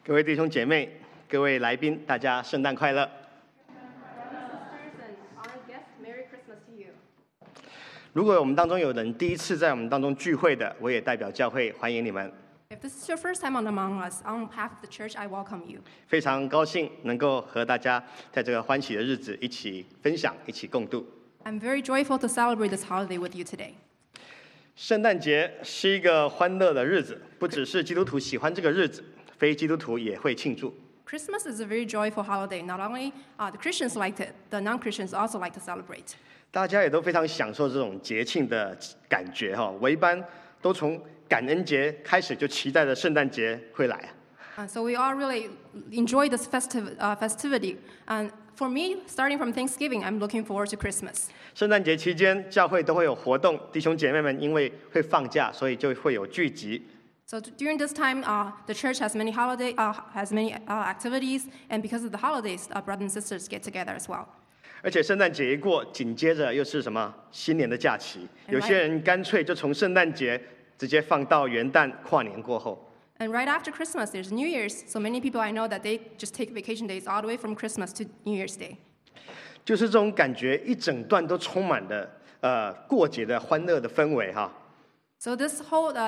各位弟兄姐妹，各位来宾，大家圣诞快乐！如果我们当中有人第一次在我们当中聚会的，我也代表教会欢迎你们。 If this is your first time among us, on behalf of the church, I welcome you. 非常高兴能够和大家在这个欢喜的日子一起分享，一起共度。 I'm very joyful to celebrate this holiday with you today. 圣诞节是一个欢乐的日子，不只是基督徒喜欢这个日子，非基督徒也会庆祝。 Christmas is a very joyful holiday. Not only the Christians liked it, the non-Christians also like to celebrate. 大家也都非常享受这种节庆的感觉哈。我一般都从感恩节开始就期待着圣诞节会来。 So we all really enjoy this festivity. And for me, starting from Thanksgiving, I'm looking forward to Christmas. 圣诞节期间，教会都会有活动，弟兄姐妹们因为会放假，所以就会有聚集。 So during this time, the church has many activities, and because of the holidays, brothers and sisters get together as well. 而且圣诞节一过，紧接着又是什么新年的假期？有些人干脆就从圣诞节直接放到元旦跨年过后。 And right after Christmas, there's New Year's. So many people I know that they just take vacation days all the way from Christmas to New Year's Day. 就是这种感觉，一整段都充满了过节的欢乐的氛围哈。 So this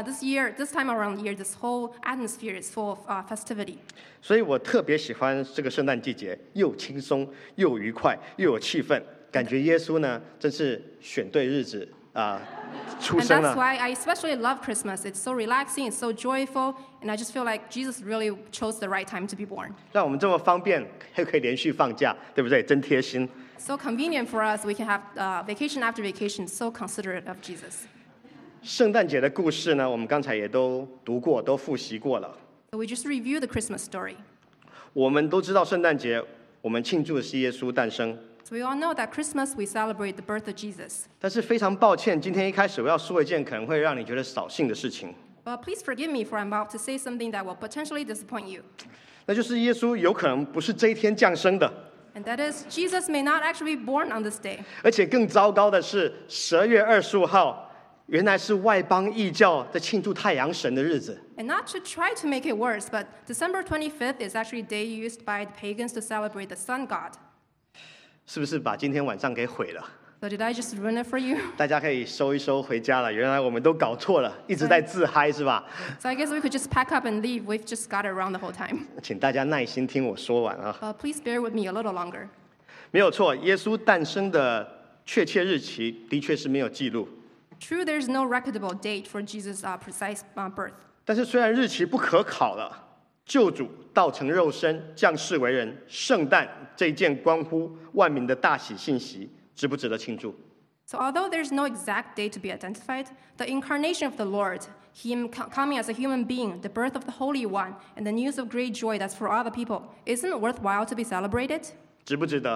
time around the year, this whole atmosphere is full of festivity. 所以我特别喜欢这个圣诞季节，又轻松又愉快又有气氛，感觉耶稣呢真是选对日子出 And 生 that's 了。 why I especially love Christmas. It's so relaxing, it's so joyful, and I just feel like Jesus really chose the right time to be born. 让我们这么方便，还可以连续放假，对不对？真贴心。 So convenient for us. We can have vacation after vacation. So considerate of Jesus. 圣诞节的故事呢，我们刚才也都读过，都复习过了。 So we just review the Christmas story. 我们都知道圣诞节，我们庆祝的是耶稣诞生。 So we all know that Christmas we celebrate the birth of Jesus. 但是非常抱歉，今天一开始我要说一件可能会让你觉得扫兴的事情， But please forgive me for I'm about to say something that will potentially disappoint you. 那就是耶稣有可能不是这一天降生的， And that is, Jesus may not actually be born on this day. 而且更糟糕的是，12月25号原来是外邦异教在庆祝太阳神的日子。 And not to try to make it worse, but December 25th is actually a day used by the pagans to celebrate the sun god. 是不是把今天晚上给毁了？ So did I just ruin it for you? 大家可以收一收回家了。原来我们都搞错了，一直在自嗨是吧？ So I guess we could just pack up and leave. We've just got it wrong the whole time. 请大家耐心听我说完啊。 But please bear with me a little longer. 没有错，耶稣诞生的确切日期的确是没有记录。 True, there's no recordable date for Jesus' precise birth. 但是虽然日期不可考了，救主道成肉身，降世为人，圣诞这一件关乎万民的大喜信息，值不值得庆祝？ So although there's no exact date to be identified, the incarnation of the Lord, Him coming as a human being, the birth of the Holy One, and the news of great joy that's for all the people, isn't worthwhile to be celebrated? 值不值得？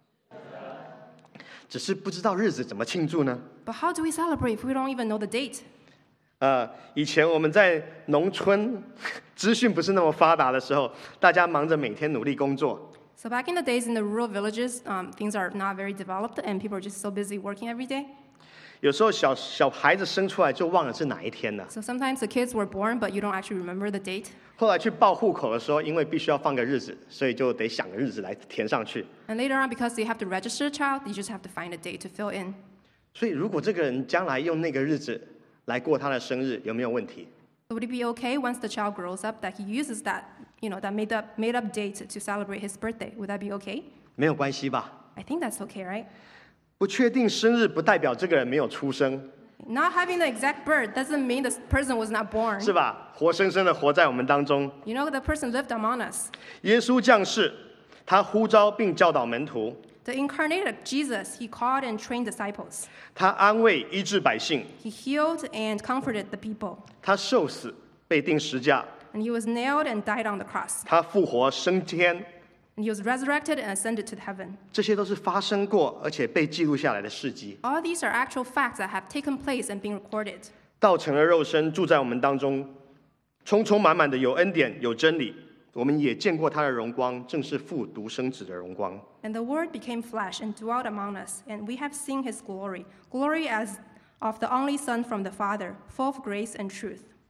只是不知道日子怎么庆祝呢？ But how do we celebrate if we don't even know the date? 以前我们在农村，资讯不是那么发达的时候，大家忙着每天努力工作。 So back in the days in the rural villages, things are not very developed, and people are just so busy working every day. 有时候小孩子生出来就忘了是哪一天了。 So sometimes the kids were born, but you don't actually remember the date. 后来去报户口的时候，因为必须要放个日子，所以就得想个日子来填上去。 And later on, because they have to register a child, you just have to find a date to fill in. 所以如果这个人将来用那个日子来过他的生日，有没有问题？ So would it be okay once the child grows up that he uses that made up date to celebrate his birthday? Would that be okay? 没有关系吧？ I think that's okay, right? 不确定生日不代表这个人没有出生， Not having the exact birth doesn't mean the person was not born. 是吧？活生生的活在我们当中。 You know, the person lived among us. 耶稣降世，他呼召并教导门徒， The incarnated Jesus, he called and trained disciples. 他安慰医治百姓， He healed and comforted the people. 他受死被钉十架， And he was nailed and died on the cross. 他复活升天， And he was resurrected and ascended to heaven. 这些都是发生过而且被记录下来的事迹。 All these are actual facts that have taken place and been recorded. 道成了肉身，住在我们当中，充充满满的有恩典，有真理。我们也见过他的荣光，正是父独生子的荣光。 And the Word became flesh and dwelt among us, and we have seen his glory, glory as of the only Son from the Father, full of grace and truth.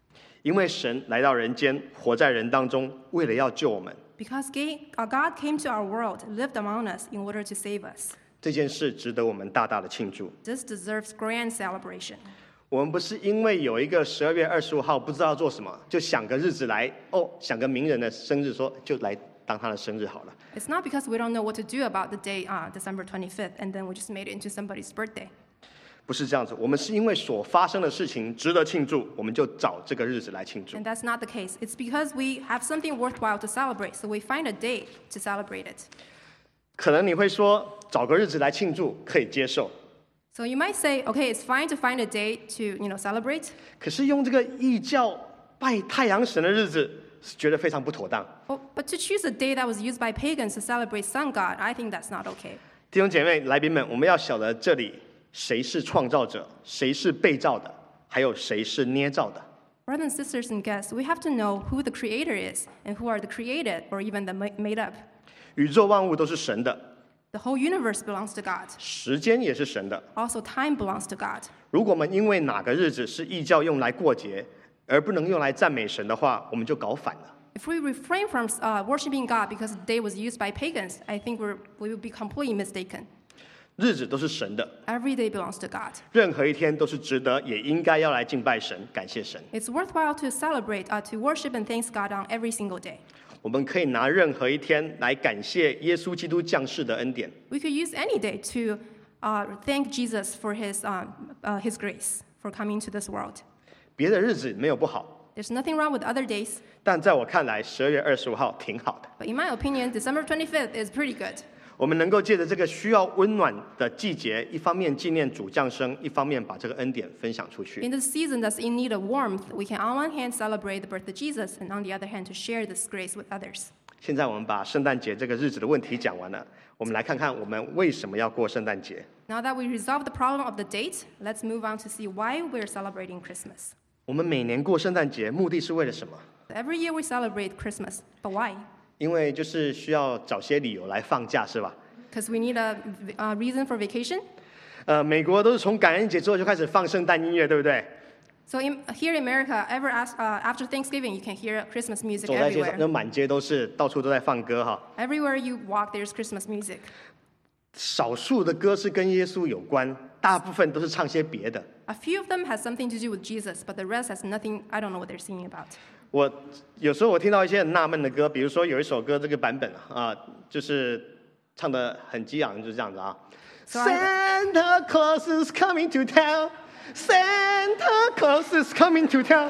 因为神来到人间，活在人当中，为了要救我们。 Because God came to our world, lived among us in order to save us. 这件事值得我们大大的庆祝。 This deserves grand celebration. 我们不是因为有一个12月25号不知道做什么，就想个日子来想个名人的生日，说就来当他的生日好了。 It's not because we don't know what to do about the day, December 25th, and then we just made it into somebody's birthday. 不是这样子，我们是因为所发生的事情值得庆祝，我们就找这个日子来庆祝。 And that's not the case. It's because we have something worthwhile to celebrate, so we find a day to celebrate it. 可能你会说，找个日子来庆祝可以接受， So you might say, okay, it's fine to find a day to, celebrate. 可是用这个异教拜太阳神的日子，是觉得非常不妥当。 But to choose a day that was used by pagans to celebrate sun god, I think that's not okay. 弟兄姐妹、来宾们，我们要晓得这里谁是创造者，谁是被造的，还有谁是捏造的。 Brothers and sisters and guests, we have to know who the creator is and who are the created or even the made up. 宇宙万物都是神的， The whole universe belongs to God. 时间也是神的。 Also, time belongs to God. 如果我们因为哪个日子是异教用来过节，而不能用来赞美神的话，我们就搞反了。 If we refrain from worshiping God because the day was used by pagans, I think we will be completely mistaken. 日子都是神的， Every day belongs to God. 任何一天都是值得，也应该要来敬拜神、感谢神。 It's worthwhile to celebrate, to worship and thank God on every single day. 我们可以拿任何一天来感谢耶稣基督降世的恩典。 We could use any day to thank Jesus for his grace, for coming to this world. 别的日子没有不好， There's nothing wrong with other days, 但在我看来，12月25号挺好的。 but in my opinion, December 25th is pretty good. 我们能够借着这个需要温暖的季节，一方面纪念主降生，一方面把这个恩典分享出去。 In this season that's in need of warmth, we can on one hand celebrate the birth of Jesus, and on the other hand to share this grace with others. 现在我们把圣诞节这个日子的问题讲完了，我们来看看我们为什么要过圣诞节。 Now that we resolved the problem of the date, let's move on to see why we're celebrating Christmas. 我们每年过圣诞节，目的是为了什么？ Every year we celebrate Christmas, but why? 因为就是需要找些理由来放假，是吧？ Because we need a reason for vacation. 美国都是从感恩节之后就开始放圣诞音乐，对不对？ So here in America, after Thanksgiving, you can hear Christmas music 走在街上， everywhere. 那满街都是，到处都在放歌哈。 Everywhere you walk, there's Christmas music. 少数的歌是跟耶稣有关，大部分都是唱些别的。 A few of them has something to do with Jesus, but the rest has nothing. I don't know what they're singing about. 我有时候我听到一些很纳闷的歌，比如说有一首歌这个版本就是唱的很激昂，就是这样子啊。Santa Claus is coming to town. Santa Claus is coming to town.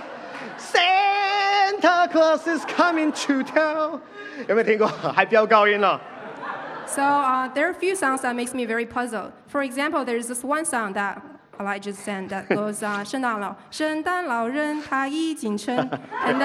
Santa Claus is coming to town. 有没有听过？还飙高音了。 So there are a few songs that makes me very puzzled. For example, there's this one song that Elijah sang that goes, 圣诞老人他已经成 and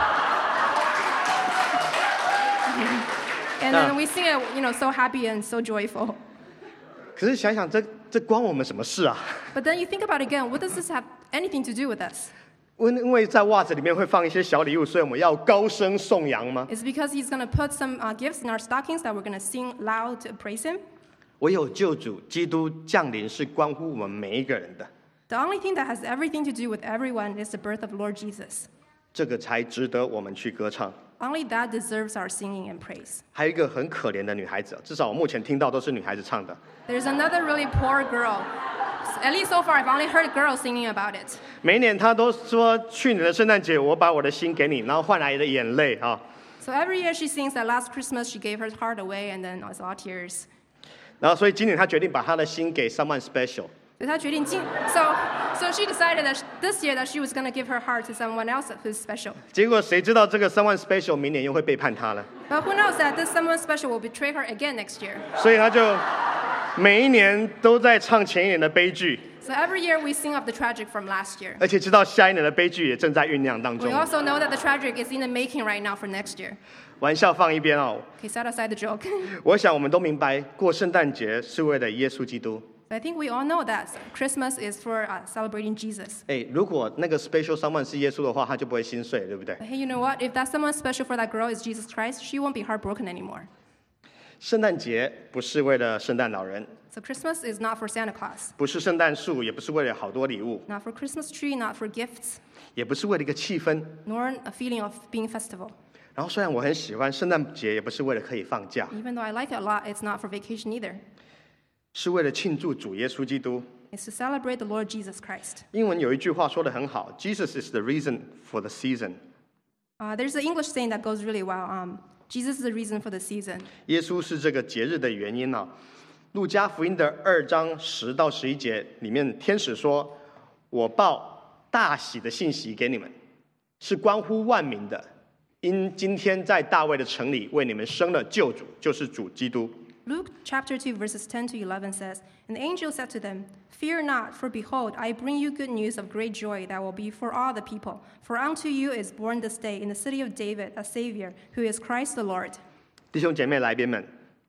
then we sing it, so happy and so joyful. 可是想想这关我们什么事啊？ But then you think about it again, what does this have anything to do with us? 因为在袜子里面会放一些小礼物，所以我们要高声颂扬吗？ It's because he's going to put some gifts in our stockings that we're going to sing loud to praise him. 唯有救主基督降临是关乎我们每一个人的， The only thing that has everything to do with everyone is the birth of Lord Jesus. 这个才值得我们去歌唱。 Only that deserves our singing and praise. 还有一个很可怜的女孩子，至少我目前听到都是女孩子唱的。 There's another really poor girl. At least so far, I've only heard girls singing about it. 每一年她都说，去年的圣诞节我把我的心给你，然后换来的眼泪啊。 So every year she sings that last Christmas she gave her heart away and then it's all tears. 然后所以今年她决定把她的心给 someone special。 So she decided that this year that she was going to give her heart to someone else who's special. 结果谁知道这个 someone special 明年又会背叛她了， But who knows that this someone special will betray her again next year. 所以她就每一年都在唱前一年的悲剧， So every year we sing of the tragic from last year. 而且知道下一年的悲剧也正在酝酿当中 We。also know that the tragic is in the making right now for next year. 玩笑放一边哦， Okay, set aside the joke. 我想我们都明白，过圣诞节是为了耶稣基督。 I think we all know that Christmas is for celebrating Jesus. 如果那个 special someone 是耶稣的话，他就不会心碎，对不对？ But hey, you know what? If that someone special for that girl is Jesus Christ, she won't be heartbroken anymore. 圣诞节不是为了圣诞老人， So Christmas is not for Santa Claus, 不是圣诞树，也不是为了好多礼物， not for Christmas tree, not for gifts, 也不是为了一个气氛。 nor a feeling of being festival. 然后虽然我很喜欢圣诞节，也不是为了可以放假， Even though I like it a lot, it's not for vacation either. 是为了庆祝主耶稣基督。 It's to celebrate the Lord Jesus Christ. 英文有一句话说得很好 ，Jesus is the reason for the season。 There's an English saying that goes really well. Jesus is the reason for the season. 耶稣是这个节日的原因啊。路加福音的2章10到11节里面，天使说：“我报大喜的信息给你们，是关乎万民的，因今天在大卫的城里为你们生了救主，就是主基督。” Luke chapter 2, verses 10 to 11 says, And the angel said to them, Fear not, for behold, I bring you good news of great joy that will be for all the people. For unto you is born this day in the city of David a Savior, who is Christ the Lord. 弟兄姐妹来宾们，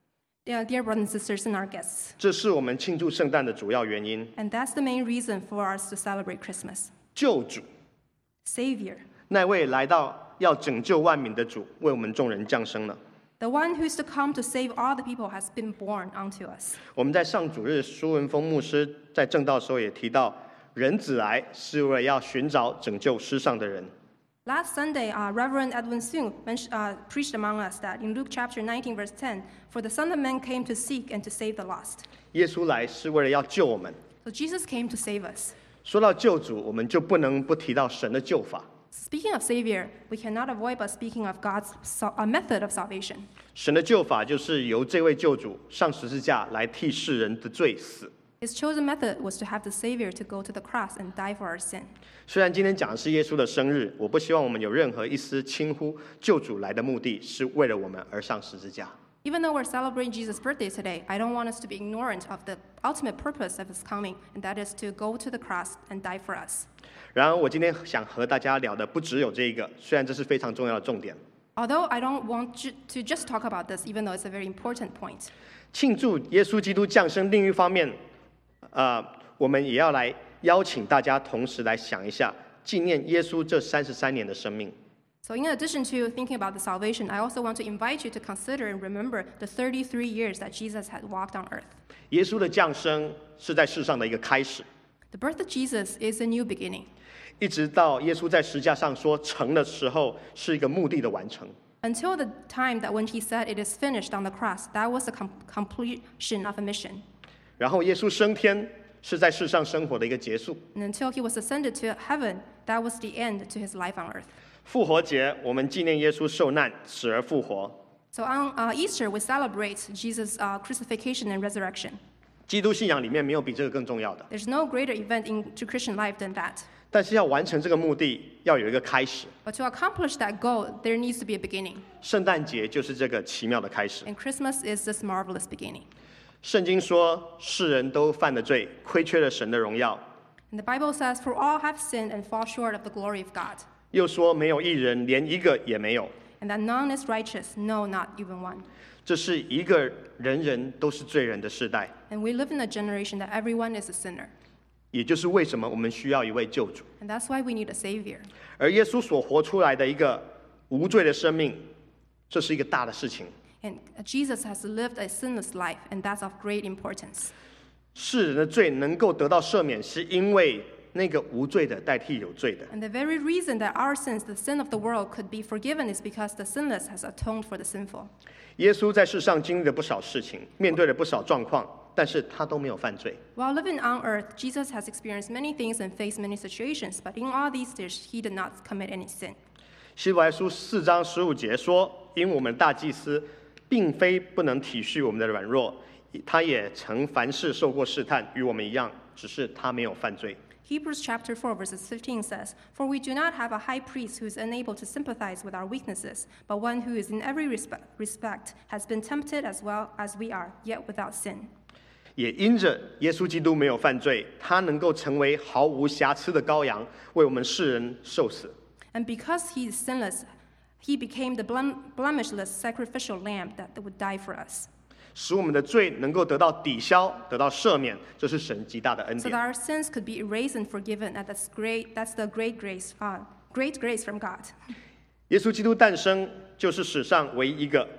Dear brothers and sisters and our guests, 这是我们庆祝圣诞的主要原因。 and that's the main reason for us to celebrate Christmas. 救主， Savior, 那位来到要拯救万民的主，为我们众人降生了。 the one who is to come to save all the people has been born unto us. 我们在上主日，苏文峰牧师在正道的时候也提到，人子来是为了要寻找拯救世上的人。 Last Sunday, Reverend Edwin Sung preached among us that in Luke chapter 19, verse 10, For the Son of Man came to seek and to save the lost. 耶稣来是为了要救我们。 So Jesus came to save us. 说到救主，我们就不能不提到神的救法。 Speaking of Savior, we cannot avoid but speaking of God's method of salvation. 神的救法就是由这位救主上十字架来替世人的罪死。 His chosen method was to have the Savior to go to the cross and die for our sin. 虽然今天讲的是耶稣的生日，我不希望我们有任何一丝轻忽救主来的目的是为了我们而上十字架。 Even though we're celebrating Jesus' birthday today, I don't want us to be ignorant of the ultimate purpose of his coming, and that is to go to the cross and die for us. 然而，我今天想和大家聊的不只有这一个，虽然这是非常重要的重点。 Although I don't want to just talk about this, even though it's a very important point. 庆祝耶稣基督降生，另一方面，我们也要来邀请大家同时来想一下，纪念耶稣这33年的生命。 So in addition to thinking about the salvation, I also want to invite you to consider and remember the 33 years that Jesus had walked on earth. 耶稣的降生是在世上的一个开始， The birth of Jesus is a new beginning. 一直到耶稣在十字架上说成的时候，是一个目的的完成。 Until the time that when he said it is finished on the cross, that was the completion of a mission. 然后耶稣升天是在世上生活的一个结束。 And until he was ascended to heaven, that was the end to his life on earth. 复活节，我们纪念耶稣受难、死而复活。 So on Easter, we celebrate Jesus' crucifixion and resurrection. 基督信仰里面没有比这个更重要的， There's no greater event into Christian life than that. 但是要完成这个目的，要有一个开始。 But to accomplish that goal, there needs to be a beginning. 圣诞节就是这个奇妙的开始。 And Christmas is this marvelous beginning. 圣经说，世人都犯了罪，亏缺了神的荣耀。 And the Bible says, For all have sinned and fall short of the glory of God. 又说，没有一人，连一个也没有。 And that none is righteous, no, not even one. 这是一个人人都是罪人的时代， And we live in a generation that everyone is a sinner. 也就是为什么我们需要一位救主。 And that's why we need a Savior. 而耶稣所活出来的一个无罪的生命，这是一个大的事情。 And Jesus has lived a sinless life, and that's of great importance. 世人的罪能够得到赦免，是因为那个无罪的代替有罪的。 And the very reason that our sins, the sin of the world, could be forgiven is because the sinless has atoned for the sinful. 耶稣在世上经历了不少事情，面对了不少状况，但是他都没有犯罪。 While living on earth, Jesus has experienced many things and faced many situations, but in all these years, he did not commit any sin. 希伯来书4章15节说：“因我们大祭司并非不能体恤我们的软弱，他也曾凡事受过试探，与我们一样，只是他没有犯罪。” Hebrews chapter 4, verses 15 says, For we do not have a high priest who is unable to sympathize with our weaknesses, but one who is in every respect has been tempted as well as we are, yet without sin. 也因着耶稣基督没有犯罪，他能够成为毫无瑕疵的羔羊，为我们世人受死。 And because he is sinless, he became the blemishless sacrificial lamb that would die for us, 使我们的罪能够得到抵消，得到赦免，这是神极大的恩 so that 典。 our sins could be erased and forgiven. And that's the great grace from God. 耶稣基督诞生，就是史上唯一一个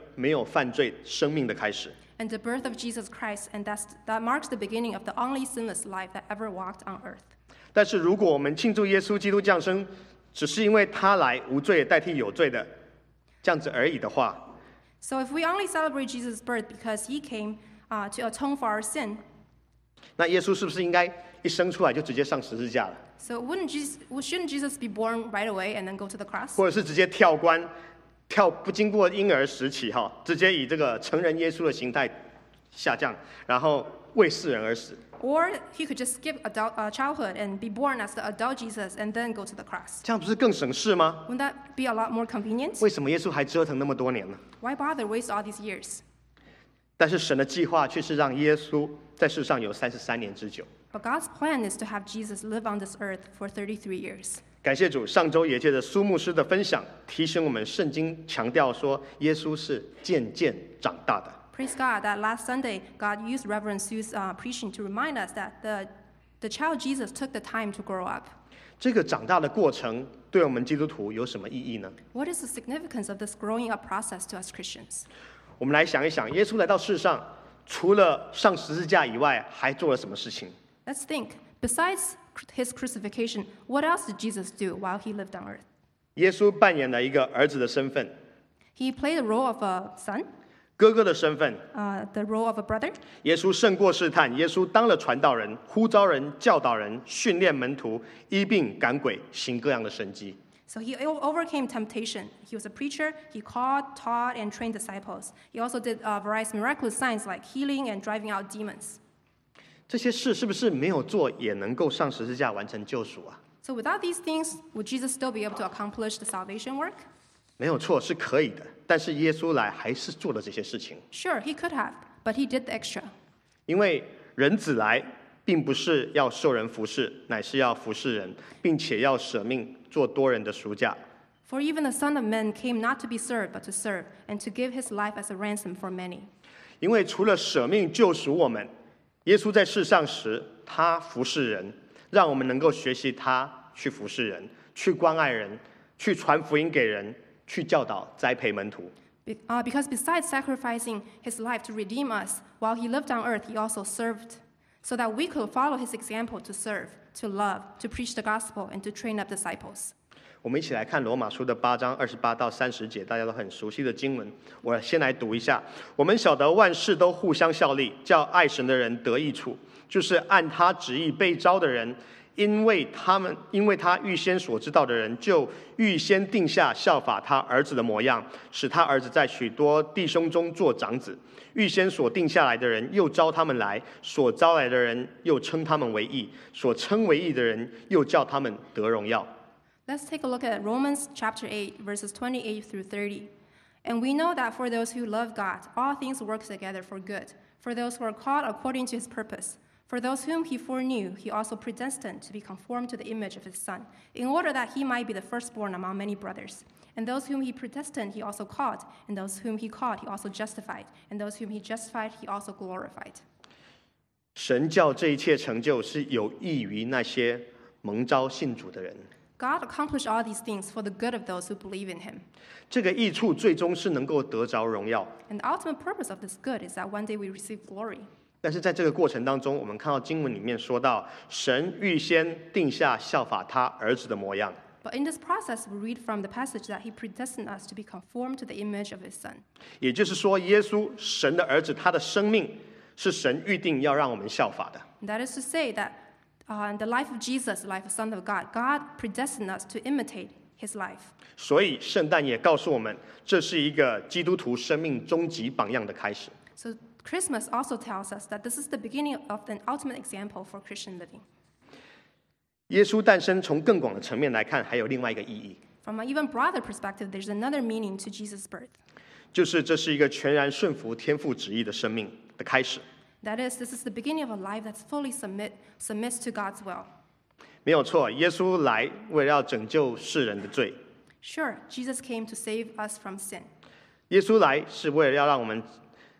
没有犯罪生命的开始。 And the birth of Jesus Christ, and that marks the beginning of the only sinless life that ever walked on earth. 但是如果我们庆祝耶稣基督降生，只是因为他来无罪代替有罪的这样子而已的话， So if we only celebrate Jesus' birth because he came to atone for our sin, 那耶稣是不是应该一生出来就直接上十字架了， so shouldn't Jesus be born right away and then go to the cross? 或者是直接跳关，不经过婴儿时期直接以这个成人耶稣的形态下降，然后为世人而死？ Or he could just skip childhood and be born as the adult Jesus and then go to the cross. 这样不是更省事吗？ Wouldn't that be a lot more convenient? 为什么耶稣还折腾那么多年呢？ Why bother waste all these years? 但是神的计划却是让耶稣在世上有33年之久。 But God's plan is to have Jesus live on this earth for 33 years. 感谢主，上周也借着苏牧师的分享，提醒我们圣经强调说，耶稣是渐渐长大的。 Praise God that last Sunday, God used Reverend Sue's preaching to remind us that the child Jesus took the time to grow up. 这个长大的过程对我们基督徒有什么意义呢？ What is the significance of this growing up process to us Christians? 我们来想一想，耶稣来到世上，除了上十字架以外，还做了什么事情？ Let's think. Besides his crucifixion, what else did Jesus do while he lived on earth? 耶稣扮演了一个儿子的身份， He played the role of a son, 哥哥的身份。 the role of a brother. 耶稣胜过试探，耶稣当了传道人，呼召人、教导人、训练门徒、医病赶鬼、行各样的神迹。 So he overcame temptation. He was a preacher. He called, taught, and trained disciples. He also did various miraculous signs like healing and driving out demons. 这些事是不是没有做也能够上十字架完成救赎啊？ So without these things, would Jesus still be able to accomplish the salvation work? 没有错，是可以的。但是耶稣来还是做了这些事情， Sure, he could have, but he did the extra. 因为人子来并不是要受人服侍，乃是要服侍人，并且要舍命做多人的赎价。 For even the Son of Man came not to be served, but to serve, and to give his life as a ransom for many. 因为除了舍命救赎我们，耶稣在世上时，他服侍人，让我们能够学习他去服侍人，去关爱人，去传福音给人，去教导、栽培门徒。 Because besides sacrificing his life to redeem us, while he lived on earth, he also served, so that we could follow his example to serve, to love, to preach the gospel, and to train up disciples. 我们一起来看罗马书的8章28到30节，大家都很熟悉的经文。我先来读一下：我们晓得万事都互相效力，叫爱神的人得益处，就是按他旨意被召的人。因为他预先所知道的人，就预先定下效法他儿子的模样，使他儿子在许多弟兄中做长子。预先所定下来的人，又招他们来；所招来的人，又称他们为义；所称为义的人，又叫他们得荣耀。 Let's take a look at Romans chapter 8, verses 28 through 30. And we know that for those who love God, all things work together for good, for those who are called according to his purpose. For those whom he foreknew, he also predestined to be conformed to the image of his Son, in order that he might be the firstborn among many brothers. And those whom he predestined, he also called. And those whom he called, he also justified. And those whom he justified, he also glorified. 神叫这一切成就，是有益于那些蒙召信主的人。 God accomplished all these things for the good of those who believe in him. 这个益处最终是能够得着荣耀。 And the ultimate purpose of this good is that one day we receive glory. 但是在这个过程当中，我们看到经文里面说到，神预先定下效法他儿子的模样。 But in this process, we read from the passage that he predestined us to be conformed to the image of his Son. 也就是说，耶稣神的儿子，他的生命是神预定要让我们效法的。 And that is to say that the life of Jesus, the life of Son of God, God predestined us to imitate his life. 所以圣诞也告诉我们，这是一个基督徒生命终极榜样的开始。 So Christmas also tells us that this is the beginning of an ultimate example for Christian living. 耶稣诞生，从更广的层面来看，还有另外一个意义， From an even broader perspective, there's another meaning to Jesus' birth. 就是这是一个全然顺服天父旨意的生命的开始。 That is, this is the beginning of a life that's fully submits to God's will. 没有错，耶稣来为了要拯救世人的罪， Sure, Jesus came to save us from sin. 耶稣来是为了要让我们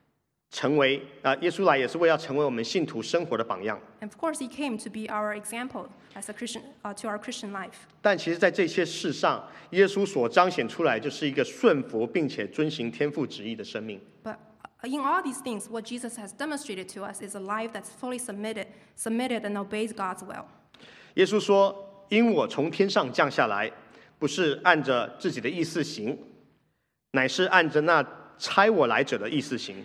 成为耶稣来也是为要成为我们信徒生活的榜样。 And of course, he came to be our example as a Christian, to our Christian life. 但其实在这些事上，耶稣所彰显出来就是一个顺服并且遵行天父旨意的生命。 But in all these things, what Jesus has demonstrated to us is a life that's fully submitted and obeys God's will. 耶稣说：“因我从天上降下来，不是按着自己的意思行，乃是按着那差我来者的意思行。”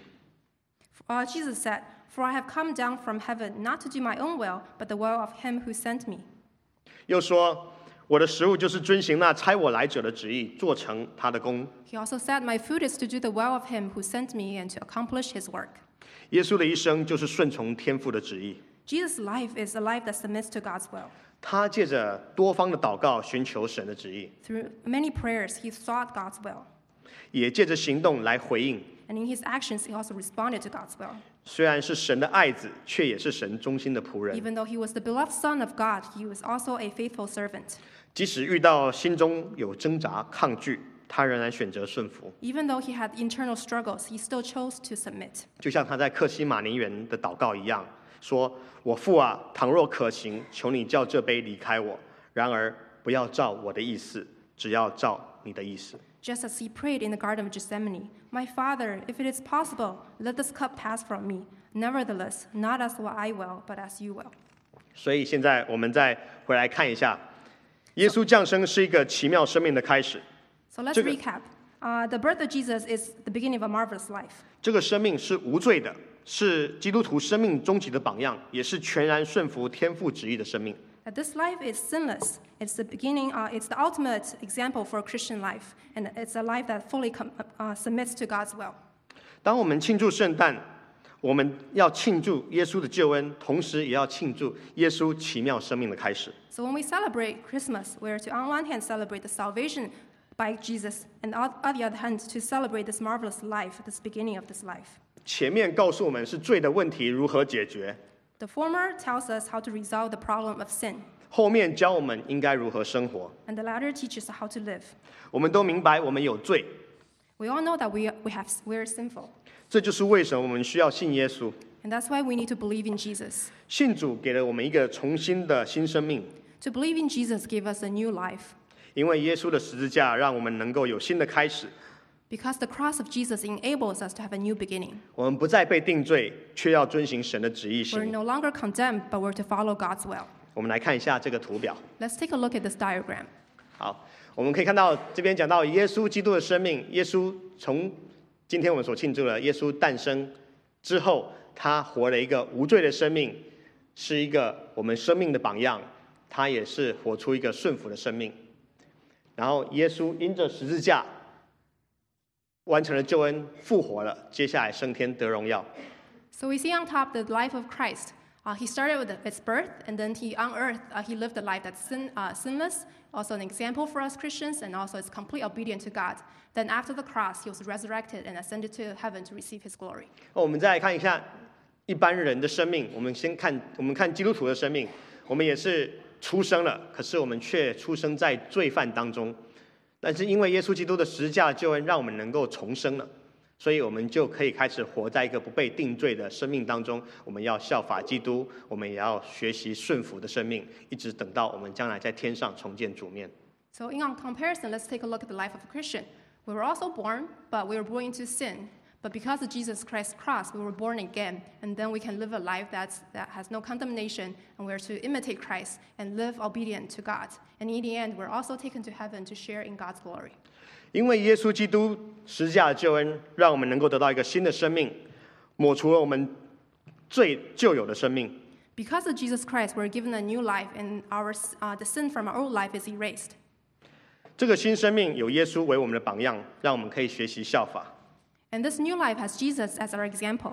Jesus said, "For I have come down from heaven not to do my own will, but the will of him who sent me." 又说：“我的食物就是遵行那差我来者的旨意，做成他的功。” He also said, "My food is to do the will of him who sent me and to accomplish his work." 耶稣的一生就是顺从天父的旨意。 Jesus' life is a life that submits to God's will. 他借着多方的祷告寻求神的旨意， Through many prayers, he sought God's will. 也借着行动来回应。 And in his actions, he also responded to God's will. 虽然是神的爱子，却也是神忠心的仆人。 Even though he was the beloved Son of God, he was also a faithful servant. 即使遇到心中有挣扎、抗拒，他仍然选择顺服。 Even though he had internal struggles, he still chose to submit. 就像他在客西马尼园的祷告一样，说：“我父啊，倘若可行，求你叫这杯离开我；然而不要照我的意思，只要照你的意思。” Just as he prayed in the Garden of Gethsemane, "My Father, if it is possible, let this cup pass from me. Nevertheless, not as what I will, but as you will." 所以现在我们再回来看一下，耶稣降生是一个奇妙生命的开始。 So let's 这个- recap. The birth of Jesus is the beginning of a marvelous life. 这个生命是无罪的，是基督徒生命终极的榜样，也是全然顺服天父旨意的生命。 That this life is sinless. It's the beginning. It's the ultimate example for a Christian life, and it's a life that fully submits to God's will. 当我们庆祝圣诞，我们要庆祝耶稣的救恩，同时也要庆祝耶稣奇妙生命的开始。 So when we celebrate Christmas, we're to on one hand celebrate the salvation by Jesus, and on the other hand to celebrate this marvelous life, this beginning of this life. 前面告诉我们是罪的问题如何解决， The former tells us how to resolve the problem of sin, 后面教我们应该如何生活。 and the latter teaches how to live. 我们都明白我们有罪， We all know that we're sinful, 这就是为什么我们需要信耶稣。 and that's why we need to believe in Jesus. 信主给了我们一个重新的新生命， To believe in Jesus gave us a new life, 因为耶穌的十字架让我们能够有新的开始。 because the cross of Jesus enables us to have a new beginning. 我们不再被定罪，却要遵行神的旨意 We're 行。 no longer condemned, but we're to follow God's will. 我们来看一下这个图表。 Let's take a look at this diagram. 好，我们可以看到这边讲到耶稣基督的生命。耶稣从今天我们所庆祝的耶稣诞生之后，他活了一个无罪的生命，是一个我们生命的榜样。他也是活出一个顺服的生命。然后耶稣因着十字架完成了救恩，复活了，接下来升天得荣耀。 So we see on top the life of Christ. He started with his birth, and then on earth, he lived a life that's sinless, also an example for us Christians, and also is complete obedient to God. Then after the cross, he was resurrected and ascended to heaven to receive his glory. 我们再来看一下一般人的生命。我们看基督徒的生命，我们也是出生了，可是我们却出生在罪犯当中。但是因为耶稣基督的十字架救恩，让我们能够重生了，所以我们就可以开始活在一个不被定罪的生命当中。我们要效法基督，我们也要学习顺服的生命，一直等到我们将来在天上重见主面。 So in comparison, let's take a look at the life of a Christian. We were also born, but we were born into sin. But because of Jesus Christ's cross, we were born again, and then we can live a life that has no condemnation, and we're to imitate Christ and live obedient to God. And in the end, we're also taken to heaven to share in God's glory. 因为耶稣基督十字架的救恩，让我们能够得到一个新的生命，抹除了我们最旧有的生命。 Because of Jesus Christ, we're given a new life, and the sin from our old life is erased. 这个新生命有耶稣为我们的榜样，让我们可以学习效法。 And this new life has Jesus as our example,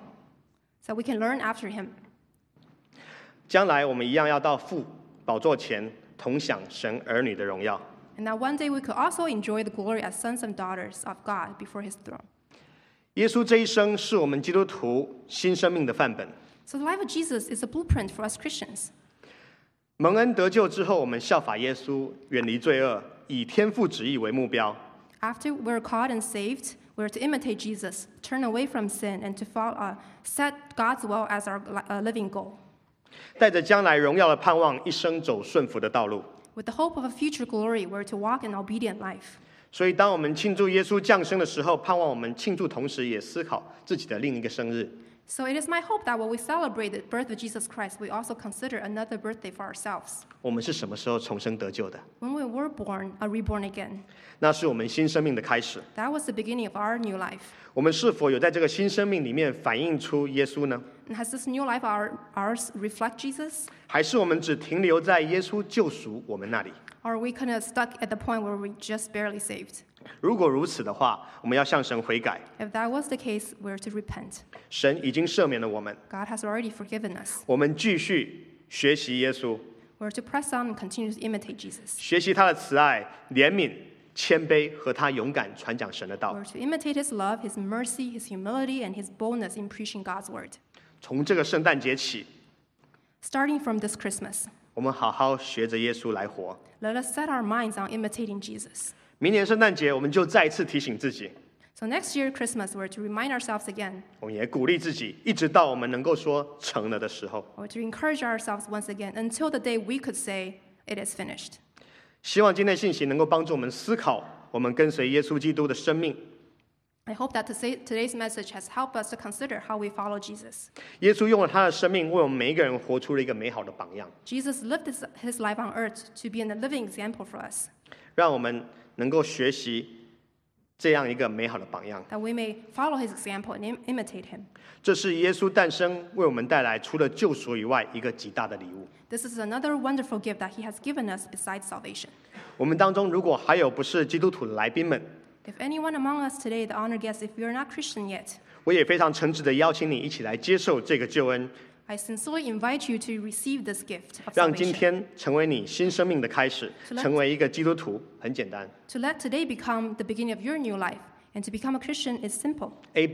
so we can learn after him. 将来我们一样要到父宝座前，同享神儿女的荣耀。 And that one day we could also enjoy the glory as sons and daughters of God before his throne. 耶稣这一生是我们基督徒新生命的范本。 So the life of Jesus is a blueprint for us Christians. 蒙恩得救之后，我们效法耶稣，远离罪恶，以天父旨意为目标。 After we're caught and saved, we're to imitate Jesus, turn away from sin, and to set God's will as our living goal. 带着将来荣耀的盼望，一生走顺服的道路。 With the hope of a future glory, we're to walk an obedient life. 所以，当我们庆祝耶稣降生的时候，盼望我们庆祝同时也思考自己的另一个生日。 So it is my hope that when we celebrate the birth of Jesus Christ, we also consider another birthday for ourselves. 我们是什么时候重生得救的？ When we were reborn again, 那是我们新生命的开始。 that was the beginning of our new life. 我们是否有在这个新生命里面反映出耶稣呢？ And has this new life ours reflect Jesus? 还是我们只停留在耶稣救赎我们那里？ Or are we kind of stuck at the point where we just barely saved? 如果如此的话，我们要向神悔改。 If that was the case, we're to repent. 神已经赦免了我们， God has already forgiven us. 我们继续学习耶稣， We're to press on and continue to imitate Jesus. 学习他的慈爱、怜悯、谦卑和他勇敢传讲神的道。 We're to imitate His love, His mercy, His humility, and His boldness in preaching God's word. 从这个圣诞节起， Starting from this Christmas, 我们好好学着耶稣来活。 let us set our minds on imitating Jesus. 明年圣诞节，我们就再一次提醒自己， So next year, Christmas, we're to remind ourselves again, 我们也鼓励自己，一直到我们能够说成了的时候。 or to encourage ourselves once again, until the day we could say, it is finished. 希望今天的信息能够帮助我们思考我们跟随耶稣基督的生命。 I hope that today's message has helped us to consider how we follow Jesus. 耶稣用了他的生命，为我们每一个人活出了一个美好的榜样， Jesus lived his life on earth to be a living example for us, 让我们能够学习这样一个美好的榜样。 that we may follow his example and imitate him. 这是耶稣诞生为我们带来除了救赎以外一个极大的礼物。 This is another wonderful gift that he has given us besides salvation. 我们当中如果还有不是基督徒的来宾们， If anyone among us today, the honored guests, if you're not Christian yet, 我也非常诚挚的邀请你一起来接受这个救恩， I sincerely invite you to receive this gift of 让今 salvation. 天成为你新生命的开始， So let's- 成为一个基督徒很简单。 To let today become the beginning of your new life, and to become a Christian is simple.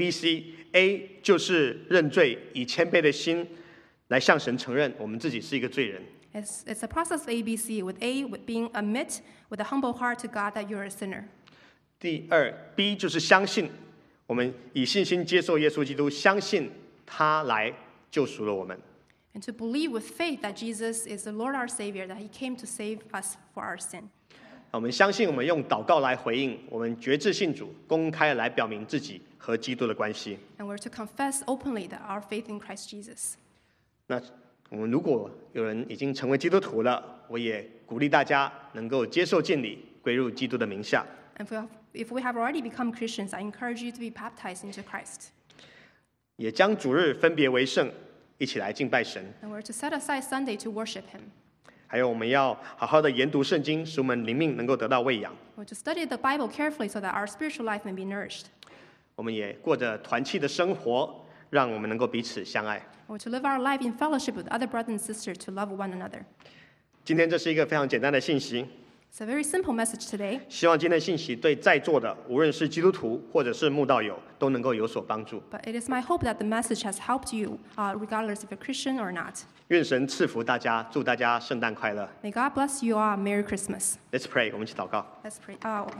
A 就是认罪，以谦卑的心来向神承认我们自己是一个罪人。 It's a process of ABC, with A, with being admit with a humble heart to God that you're a sinner. 第二 B 就是相信，我们以信心接受耶稣基督，相信他来救赎了我们。 And to believe with faith that Jesus is the Lord our Savior, that He came to save us for our sin. 我们相信，我们用祷告来回应，我们决志信主，公开来表明自己和基督的关系。 And we're to confess openly that our faith in Christ Jesus. 那我们如果有人已经成为基督徒了，我也鼓励大家能够接受浸礼，归入基督的名下。 And if we have already become Christians, I encourage you to be baptized into Christ. 也将主日分别为圣，一起来敬拜神。 And we're to set aside Sunday to worship Him. 还有，我们要好好的研读圣经，使我们灵命能够得到喂养。 We're to study the Bible carefully so that our spiritual life may be nourished. 我们也过着团契的生活，让我们能够彼此相爱。 We're to live our life in fellowship with other brothers and sisters to love one another. 今天这是一个非常简单的信息， It's a very simple message today. 希望今天的信息对在座的无论是基督徒或者是慕道友都能够有所帮助。 But it is my hope that the message has helped you, regardless if you're Christian or not. 愿神赐福大家，祝大家圣诞快乐。 May God bless you all. Merry Christmas. Let's pray，我们一起祷告。 Let's pray.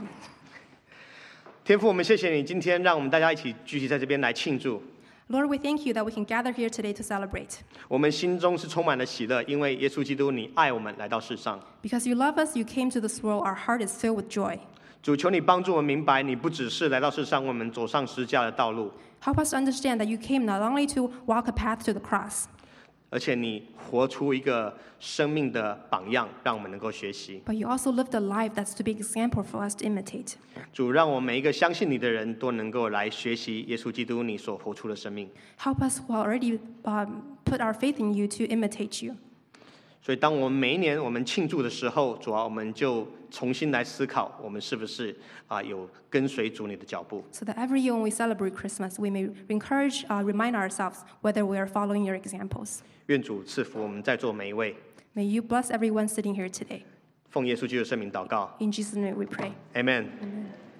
天父，我们谢谢你今天让我们大家一起聚集在这边来庆祝。 Lord, we thank you that we can gather here today to celebrate. 我们心中是充满了喜乐，因为耶稣基督你爱我们来到世上。 Because you love us, you came to this world, our heart is filled with joy. 主，求你帮助我们明白，你不只是来到世上为我们走上十字架的道路， Help us to understand that you came not only to walk a path to the cross, 而且你活出一个生命的榜样，让我们能够学习。 but you also lived a life that's to be example for us to imitate. 主，让我们每一个相信你的人都能够来学习耶稣基督你所活出的生命。 Help us who already put our faith in you to imitate you. 所以，当我们每一年我们庆祝的时候，主要我们就重新来思考，我们是不是有跟随主你的脚步。 So that every year when we celebrate Christmas, we may remind ourselves whether we are following your examples. 愿主赐福我们在座每一位。 May you bless everyone sitting here today. 奉耶稣基督的圣名祷告 In Jesus' name we pray. ，Amen。 Amen.